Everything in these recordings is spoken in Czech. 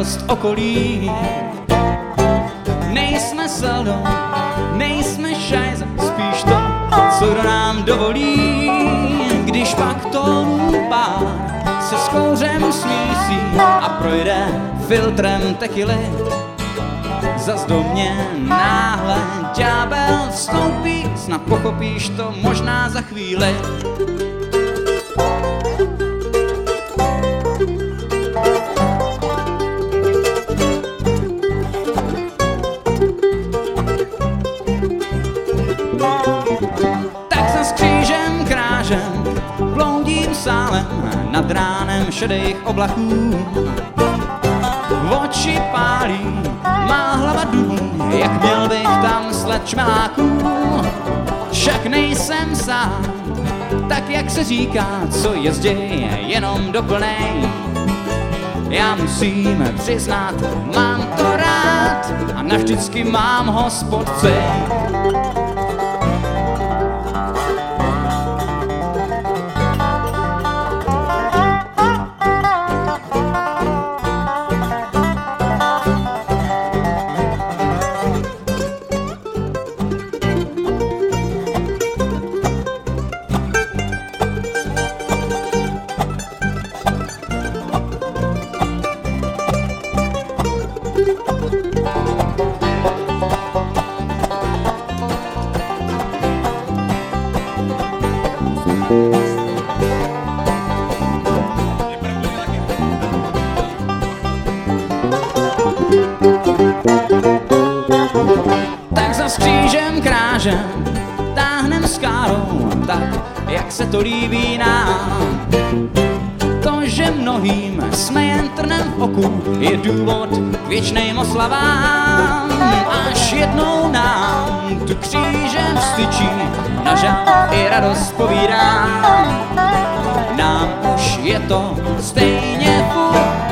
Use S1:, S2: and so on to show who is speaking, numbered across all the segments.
S1: radost okolí. Nejsme Sodom, nejsme šajza, spíš to, co kdo nám dovolí. Když pak tónů pár se s kouřem smísí a projde filtrem tekily, zas do mě náhle ďábel vstoupí, snad pochopíš to možná za chvíli. Tak za křížem krážem bloudím sálem nad ránem šedých oblaků. Oči pálí, má hlava dům, jak měl bych tam sled čmeláků. Však nejsem sám, tak jak se říká, co jezdí jenom do plnej. Já musím přiznat, mám to rád a navždycky mám ho spodci. Tak za křížem krážem táhnem skálou, tak jak se to líbí nám. To, že mnohým jsme jen trnem v oku, je důvod k věčným oslavám. Až jednou nám tu křížem vstyčí, na žál i radost povídám. Nám už je to stejně furt,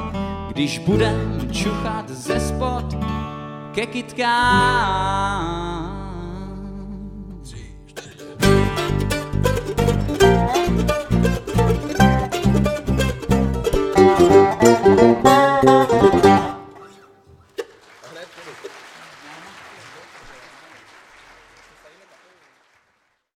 S1: když budem čuchat ze spod ke kytkám.